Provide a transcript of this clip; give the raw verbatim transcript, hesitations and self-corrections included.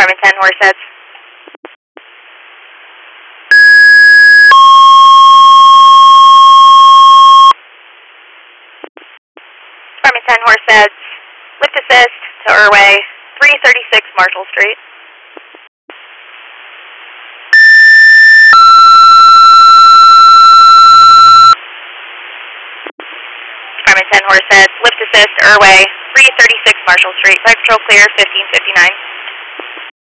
Department ten, Horseheads. Department ten, Horseheads. Lift assist to Irway, three thirty-six Marshall Street. Department ten, Horseheads. Lift assist Irway, three thirty-six Marshall Street. Flight control clear, fifteen fifty-nine.